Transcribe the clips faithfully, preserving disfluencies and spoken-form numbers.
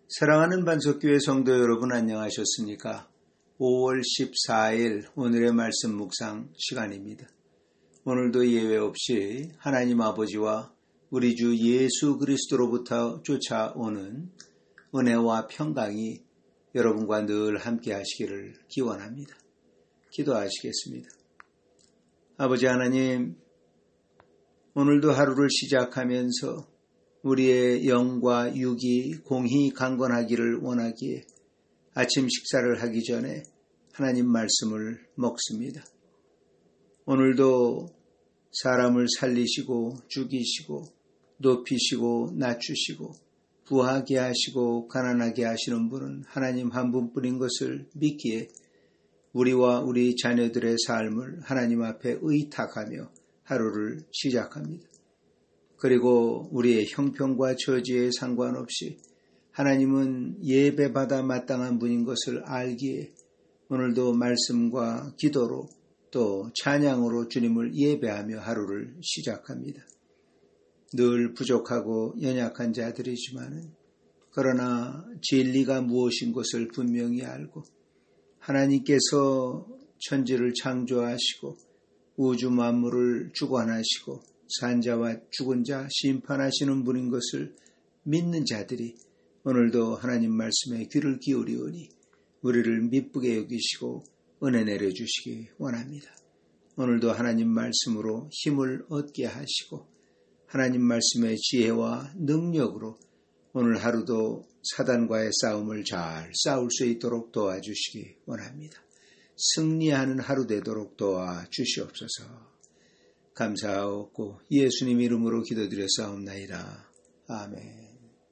사랑하는 반석교회 성도 여러분 안녕하셨습니까? 오월 십사일 오늘의 말씀 묵상 시간입니다. 오늘도 예외 없이 하나님 아버지와 우리 주 예수 그리스도로부터 쫓아오는 은혜와 평강이 여러분과 늘 함께 하시기를 기원합니다. 기도하시겠습니다. 아버지 하나님, 오늘도 하루를 시작하면서 우리의 영과 육이 공히 강건하기를 원하기에 아침 식사를 하기 전에 하나님 말씀을 먹습니다. 오늘도 사람을 살리시고 죽이시고 높이시고 낮추시고 부하게 하시고 가난하게 하시는 분은 하나님 한 분뿐인 것을 믿기에 우리와 우리 자녀들의 삶을 하나님 앞에 의탁하며 하루를 시작합니다. 그리고 우리의 형편과 처지에 상관없이 하나님은 예배받아 마땅한 분인 것을 알기에 오늘도 말씀과 기도로 또 찬양으로 주님을 예배하며 하루를 시작합니다. 늘 부족하고 연약한 자들이지만은 그러나 진리가 무엇인 것을 분명히 알고 하나님께서 천지를 창조하시고 우주 만물을 주관하시고 산자와 죽은 자 심판하시는 분인 것을 믿는 자들이 오늘도 하나님 말씀에 귀를 기울이오니 우리를 미쁘게 여기시고 은혜 내려주시기 원합니다. 오늘도 하나님 말씀으로 힘을 얻게 하시고 하나님 말씀의 지혜와 능력으로 오늘 하루도 사단과의 싸움을 잘 싸울 수 있도록 도와주시기 원합니다. 승리하는 하루 되도록 도와주시옵소서. 감사하옵고 예수님 이름으로 기도드렸사옵나이다. 아멘.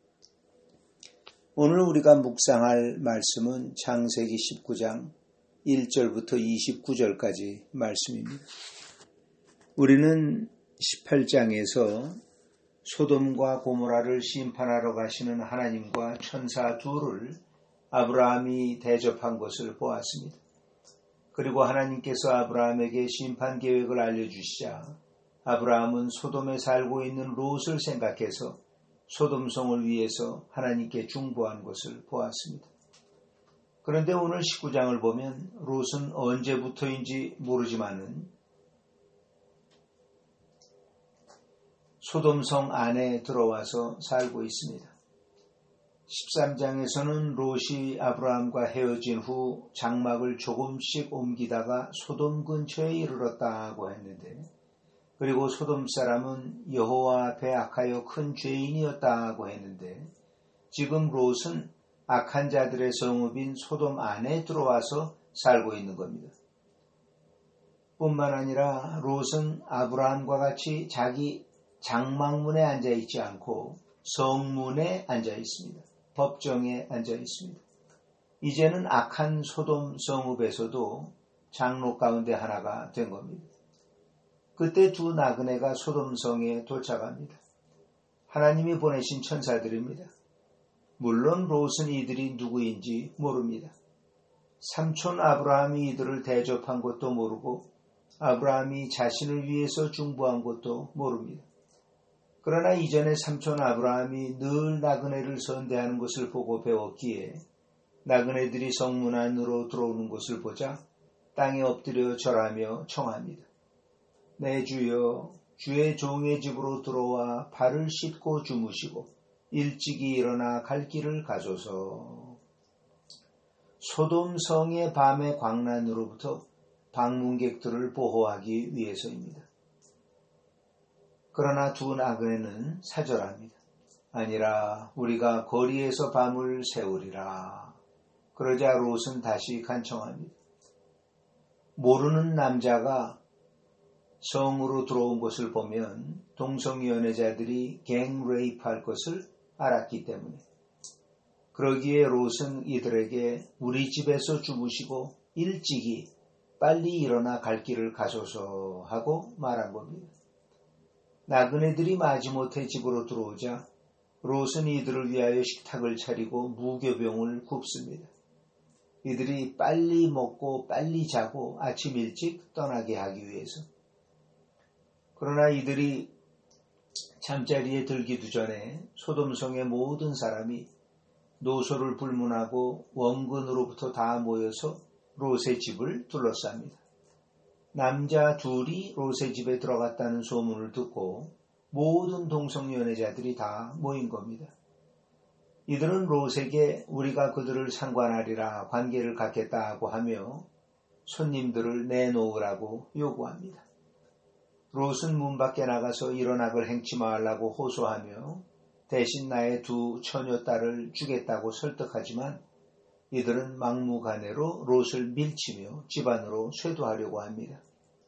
오늘 우리가 묵상할 말씀은 창세기 십구장 일절부터 이십구절까지 말씀입니다. 우리는 십팔장에서 소돔과 고모라를 심판하러 가시는 하나님과 천사 둘을 아브라함이 대접한 것을 보았습니다. 그리고 하나님께서 아브라함에게 심판 계획을 알려주시자 아브라함은 소돔에 살고 있는 롯을 생각해서 소돔성을 위해서 하나님께 중보한 것을 보았습니다. 그런데 오늘 십구장을 보면 롯은 언제부터인지 모르지만은 소돔성 안에 들어와서 살고 있습니다. 십삼장에서는 롯이 아브라함과 헤어진 후 장막을 조금씩 옮기다가 소돔 근처에 이르렀다고 했는데, 그리고 소돔 사람은 여호와 앞에 악하여 큰 죄인이었다고 했는데, 지금 롯은 악한 자들의 성읍인 소돔 안에 들어와서 살고 있는 겁니다. 뿐만 아니라 롯은 아브라함과 같이 자기 장막문에 앉아 있지 않고 성문에 앉아 있습니다. 법정에 앉아 있습니다. 이제는 악한 소돔 성읍에서도 장로 가운데 하나가 된 겁니다. 그때 두 나그네가 소돔성에 도착합니다. 하나님이 보내신 천사들입니다. 물론 롯은 이들이 누구인지 모릅니다. 삼촌 아브라함이 이들을 대접한 것도 모르고 아브라함이 자신을 위해서 중보한 것도 모릅니다. 그러나 이전에 삼촌 아브라함이 늘 나그네를 선대하는 것을 보고 배웠기에 나그네들이 성문 안으로 들어오는 것을 보자 땅에 엎드려 절하며 청합니다. 내 주여, 주의 종의 집으로 들어와 발을 씻고 주무시고 일찍이 일어나 갈 길을 가소서. 소돔 성의 밤의 광란으로부터 방문객들을 보호하기 위해서입니다. 그러나 두 나그네는 사절합니다. 아니라 우리가 거리에서 밤을 새우리라. 그러자 롯은 다시 간청합니다. 모르는 남자가 성으로 들어온 것을 보면 동성연애자들이 갱레이프할 것을 알았기 때문에, 그러기에 롯은 이들에게 우리 집에서 주무시고 일찍이 빨리 일어나 갈 길을 가소서 하고 말한 겁니다. 나그네들이 마지못해 집으로 들어오자 롯은 이들을 위하여 식탁을 차리고 무교병을 굽습니다. 이들이 빨리 먹고 빨리 자고 아침 일찍 떠나게 하기 위해서. 그러나 이들이 잠자리에 들기도 전에 소돔성의 모든 사람이 노소를 불문하고 원근으로부터 다 모여서 롯의 집을 둘러쌉니다. 남자 둘이 롯의 집에 들어갔다는 소문을 듣고 모든 동성연애자들이 다 모인 겁니다. 이들은 롯에게 우리가 그들을 상관하리라 관계를 갖겠다고 하며 손님들을 내놓으라고 요구합니다. 롯은 문 밖에 나가서 이런 악을 행치 말라고 호소하며 대신 나의 두 처녀 딸을 주겠다고 설득하지만 이들은 막무가내로 롯을 밀치며 집 안으로 쇄도하려고 합니다.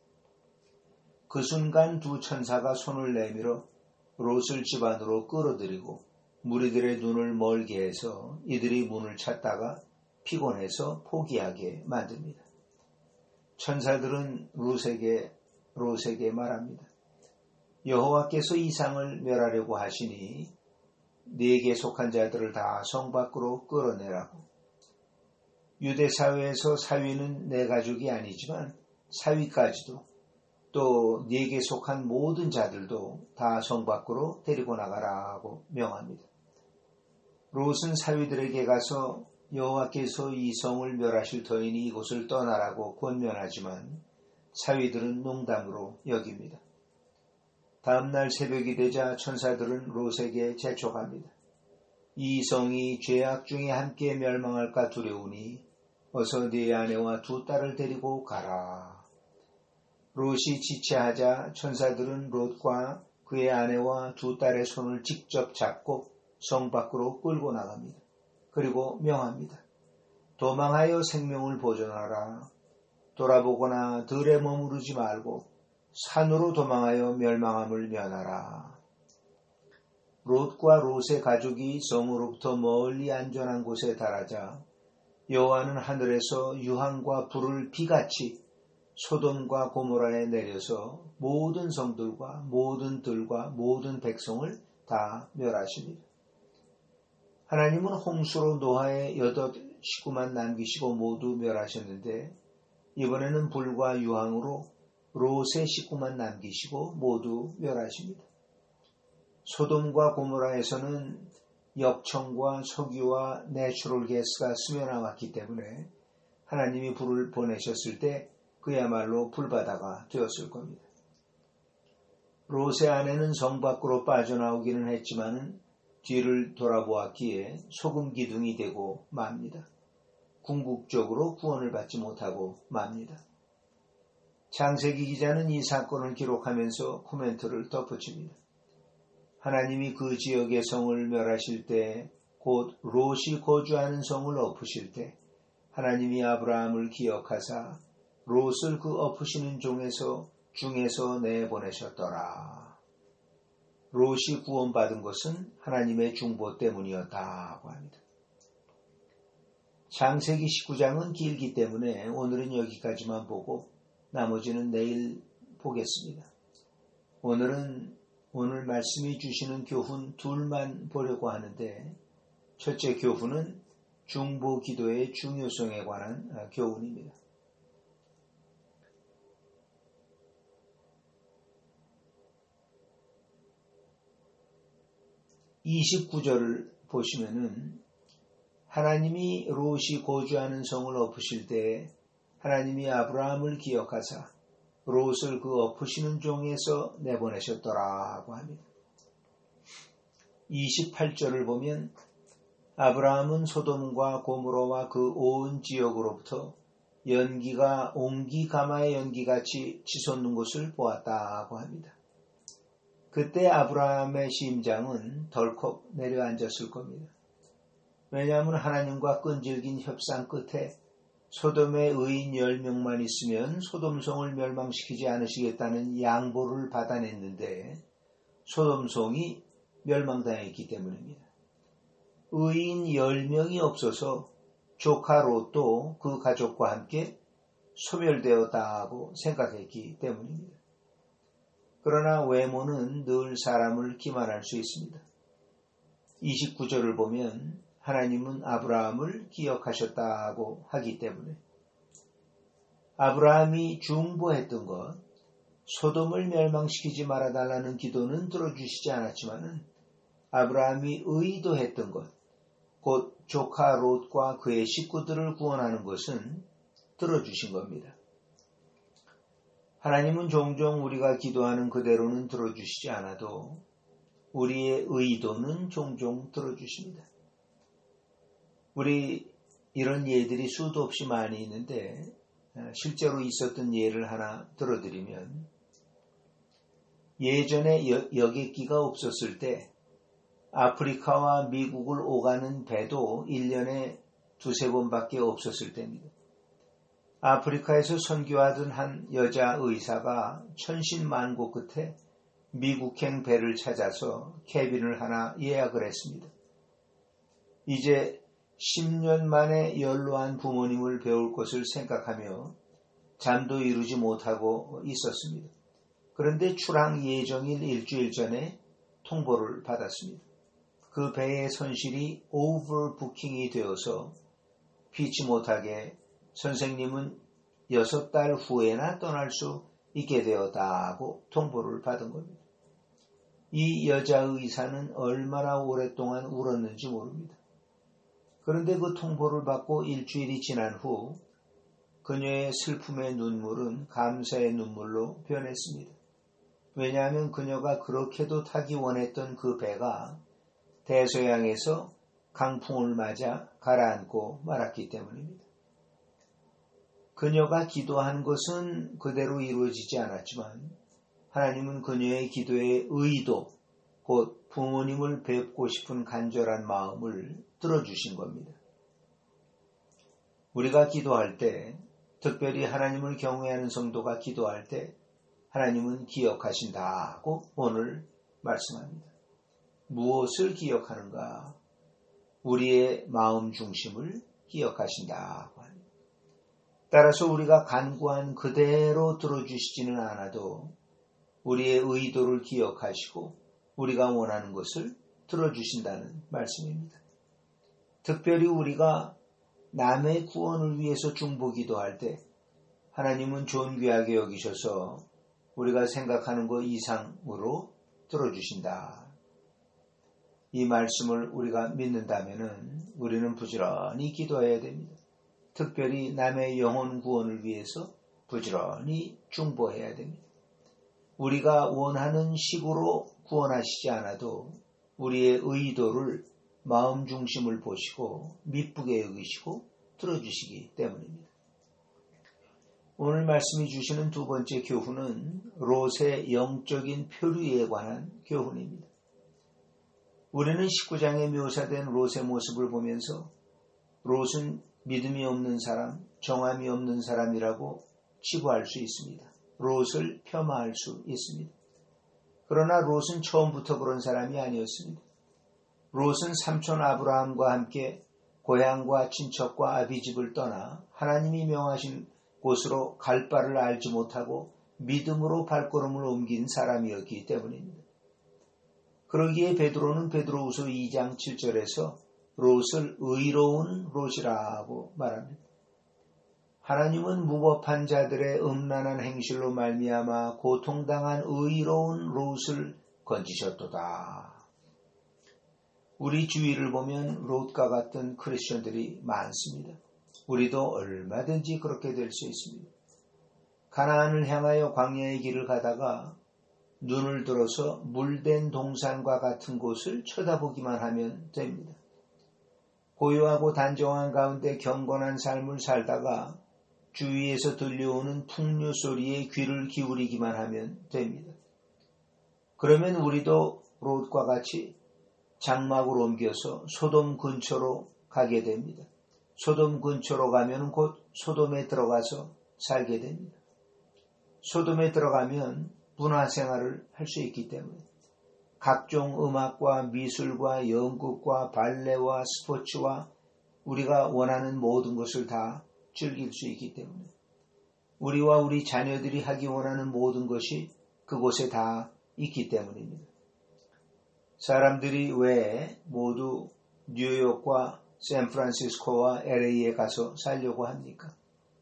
그 순간 두 천사가 손을 내밀어 롯을 집 안으로 끌어들이고 무리들의 눈을 멀게 해서 이들이 문을 찾다가 피곤해서 포기하게 만듭니다. 천사들은 롯에게, 롯에게 말합니다. 여호와께서 이 상을 멸하려고 하시니 네게 속한 자들을 다 성 밖으로 끌어내라고. 유대 사회에서 사위는 내 가족이 아니지만 사위까지도 또 네게 속한 모든 자들도 다 성 밖으로 데리고 나가라고 명합니다. 롯은 사위들에게 가서 여호와께서 이 성을 멸하실 터이니 이곳을 떠나라고 권면하지만 사위들은 농담으로 여깁니다. 다음날 새벽이 되자 천사들은 롯에게 재촉합니다. 이 성이 죄악 중에 함께 멸망할까 두려우니 어서 네 아내와 두 딸을 데리고 가라. 롯이 지체하자 천사들은 롯과 그의 아내와 두 딸의 손을 직접 잡고 성 밖으로 끌고 나갑니다. 그리고 명합니다. 도망하여 생명을 보존하라. 돌아보거나 들에 머무르지 말고 산으로 도망하여 멸망함을 면하라. 롯과 롯의 가족이 성으로부터 멀리 안전한 곳에 달하자 여호와는 하늘에서 유황과 불을 비같이 소돔과 고모라에 내려서 모든 성들과 모든 들과 모든 백성을 다 멸하십니다. 하나님은 홍수로 노아의 여덟 식구만 남기시고 모두 멸하셨는데 이번에는 불과 유황으로 롯의 식구만 남기시고 모두 멸하십니다. 소돔과 고모라에서는 역청과 석유와 내추럴 가스가 스며나왔기 때문에 하나님이 불을 보내셨을 때 그야말로 불바다가 되었을 겁니다. 롯의 아내는 성 밖으로 빠져나오기는 했지만 뒤를 돌아보았기에 소금 기둥이 되고 맙니다. 궁극적으로 구원을 받지 못하고 맙니다. 창세기 기자는 이 사건을 기록하면서 코멘트를 덧붙입니다. 하나님이 그 지역의 성을 멸하실 때, 곧 롯이 거주하는 성을 엎으실 때 하나님이 아브라함을 기억하사 롯을 그 엎으시는 종에서 중에서 내보내셨더라. 롯이 구원받은 것은 하나님의 중보 때문이었다고 합니다. 창세기 십구 장은 길기 때문에 오늘은 여기까지만 보고 나머지는 내일 보겠습니다. 오늘은 오늘 말씀이 주시는 교훈 둘만 보려고 하는데 첫째 교훈은 중보 기도의 중요성에 관한 교훈입니다. 이십구 절을 보시면은 하나님이 롯이 거주하는 성을 엎으실 때 하나님이 아브라함을 기억하사 롯을 그 엎으시는 종에서 내보내셨더라고 합니다. 이십팔 절을 보면 아브라함은 소돔과 고모라와 그 온 지역으로부터 연기가 옹기 가마의 연기같이 치솟는 것을 보았다고 합니다. 그때 아브라함의 심장은 덜컥 내려앉았을 겁니다. 왜냐하면 하나님과 끈질긴 협상 끝에 소돔의 의인 열 명만 있으면 소돔성을 멸망시키지 않으시겠다는 양보를 받아냈는데 소돔성이 멸망당했기 때문입니다. 의인 열 명이 없어서 조카 롯도 그 가족과 함께 소멸되었다고 생각했기 때문입니다. 그러나 외모는 늘 사람을 기만할 수 있습니다. 이십구 절을 보면 하나님은 아브라함을 기억하셨다고 하기 때문에 아브라함이 중보했던 것, 소돔을 멸망시키지 말아달라는 기도는 들어주시지 않았지만 아브라함이 의도했던 것, 곧 조카 롯과 그의 식구들을 구원하는 것은 들어주신 겁니다. 하나님은 종종 우리가 기도하는 그대로는 들어주시지 않아도 우리의 의도는 종종 들어주십니다. 우리 이런 예들이 수도 없이 많이 있는데 실제로 있었던 예를 하나 들어드리면 예전에 여, 여객기가 없었을 때 아프리카와 미국을 오가는 배도 일 년에 두세 번밖에 없었을 때입니다. 아프리카에서 선교하던 한 여자 의사가 천신만고 끝에 미국행 배를 찾아서 캐빈을 하나 예약을 했습니다. 이제 십 년 만에 연로한 부모님을 배울 것을 생각하며 잠도 이루지 못하고 있었습니다. 그런데 출항 예정일 일주일 전에 통보를 받았습니다. 그 배의 선실이 오버부킹이 되어서 피치 못하게 선생님은 여섯 달 후에나 떠날 수 있게 되었다고 통보를 받은 겁니다. 이 여자 의사는 얼마나 오랫동안 울었는지 모릅니다. 그런데 그 통보를 받고 일주일이 지난 후 그녀의 슬픔의 눈물은 감사의 눈물로 변했습니다. 왜냐하면 그녀가 그렇게도 타기 원했던 그 배가 대서양에서 강풍을 맞아 가라앉고 말았기 때문입니다. 그녀가 기도한 것은 그대로 이루어지지 않았지만 하나님은 그녀의 기도의 의도, 곧 부모님을 뵙고 싶은 간절한 마음을 들어주신 겁니다. 우리가 기도할 때, 특별히 하나님을 경외하는 성도가 기도할 때 하나님은 기억하신다고 오늘 말씀합니다. 무엇을 기억하는가? 우리의 마음 중심을 기억하신다고 합니다. 따라서 우리가 간구한 그대로 들어주시지는 않아도 우리의 의도를 기억하시고 우리가 원하는 것을 들어주신다는 말씀입니다. 특별히 우리가 남의 구원을 위해서 중보기도 할 때 하나님은 존귀하게 여기셔서 우리가 생각하는 것 이상으로 들어주신다. 이 말씀을 우리가 믿는다면 우리는 부지런히 기도해야 됩니다. 특별히 남의 영혼 구원을 위해서 부지런히 중보해야 됩니다. 우리가 원하는 식으로 구원하시지 않아도 우리의 의도를 마음 중심을 보시고 미쁘게 여기시고 들어주시기 때문입니다. 오늘 말씀이 주시는 두 번째 교훈은 롯의 영적인 표류에 관한 교훈입니다. 우리는 십구 장에 묘사된 롯의 모습을 보면서 롯은 믿음이 없는 사람, 정함이 없는 사람이라고 치부할 수 있습니다. 롯을 폄하할 수 있습니다. 그러나 롯은 처음부터 그런 사람이 아니었습니다. 롯은 삼촌 아브라함과 함께 고향과 친척과 아비집을 떠나 하나님이 명하신 곳으로 갈 바를 알지 못하고 믿음으로 발걸음을 옮긴 사람이었기 때문입니다. 그러기에 베드로는 베드로후서 이 장 칠 절에서 롯을 의로운 롯이라고 말합니다. 하나님은 무법한 자들의 음란한 행실로 말미암아 고통당한 의로운 롯을 건지셨도다. 우리 주위를 보면 롯과 같은 크리스천들이 많습니다. 우리도 얼마든지 그렇게 될 수 있습니다. 가나안을 향하여 광야의 길을 가다가 눈을 들어서 물된 동산과 같은 곳을 쳐다보기만 하면 됩니다. 고요하고 단정한 가운데 경건한 삶을 살다가 주위에서 들려오는 풍류 소리에 귀를 기울이기만 하면 됩니다. 그러면 우리도 롯과 같이 장막을 옮겨서 소돔 근처로 가게 됩니다. 소돔 근처로 가면 곧 소돔에 들어가서 살게 됩니다. 소돔에 들어가면 문화생활을 할 수 있기 때문에 각종 음악과 미술과 연극과 발레와 스포츠와 우리가 원하는 모든 것을 다 즐길 수 있기 때문에 우리와 우리 자녀들이 하기 원하는 모든 것이 그곳에 다 있기 때문입니다. 사람들이 왜 모두 뉴욕과 샌프란시스코와 엘에이에 가서 살려고 합니까?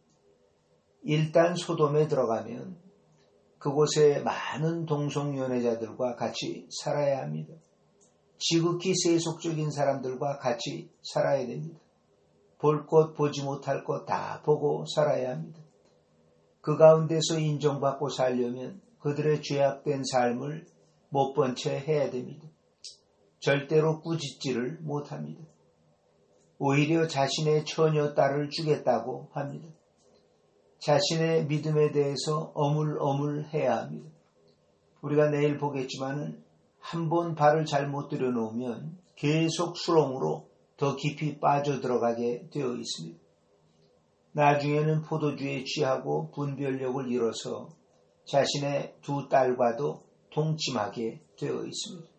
일단 소돔에 들어가면 그곳에 많은 동성연애자들과 같이 살아야 합니다. 지극히 세속적인 사람들과 같이 살아야 됩니다. 볼 것 보지 못할 것 다 보고 살아야 합니다. 그 가운데서 인정받고 살려면 그들의 죄악된 삶을 못 본 채 해야 됩니다. 절대로 꾸짖지를 못합니다. 오히려 자신의 처녀 딸을 주겠다고 합니다. 자신의 믿음에 대해서 어물어물해야 합니다. 우리가 내일 보겠지만은 한 번 발을 잘못 들여놓으면 계속 수렁으로 더 깊이 빠져들어가게 되어 있습니다. 나중에는 포도주에 취하고 분별력을 잃어서 자신의 두 딸과도 동침하게 되어 있습니다.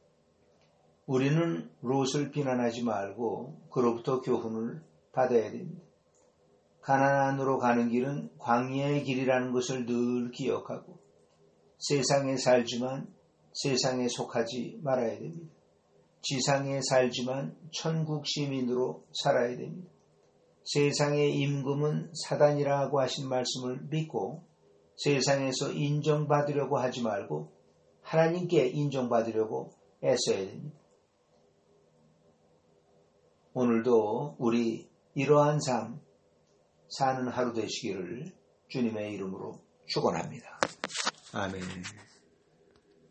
우리는 롯을 비난하지 말고 그로부터 교훈을 받아야 됩니다. 가나안으로 가는 길은 광야의 길이라는 것을 늘 기억하고 세상에 살지만 세상에 속하지 말아야 됩니다. 지상에 살지만 천국 시민으로 살아야 됩니다. 세상의 임금은 사단이라고 하신 말씀을 믿고 세상에서 인정받으려고 하지 말고 하나님께 인정받으려고 애써야 됩니다. 오늘도 우리 이러한 삶 사는 하루 되시기를 주님의 이름으로 축원합니다. 아멘.